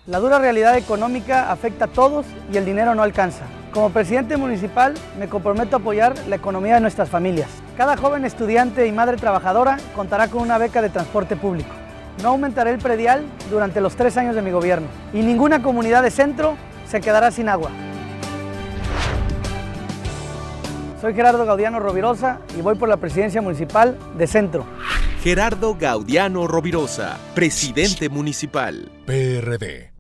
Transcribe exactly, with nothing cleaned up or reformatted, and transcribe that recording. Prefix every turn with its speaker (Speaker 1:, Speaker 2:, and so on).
Speaker 1: La dura realidad económica afecta a todos y el dinero no alcanza. Como presidente municipal me comprometo a apoyar la economía de nuestras familias. Cada joven estudiante y madre trabajadora contará con una beca de transporte público. No aumentaré el predial durante los tres años de mi gobierno y ninguna comunidad de Centro se quedará sin agua. Soy Gerardo Gaudiano Rovirosa y voy por la presidencia municipal de Centro.
Speaker 2: Gerardo Gaudiano Rovirosa, presidente municipal.
Speaker 3: P R D.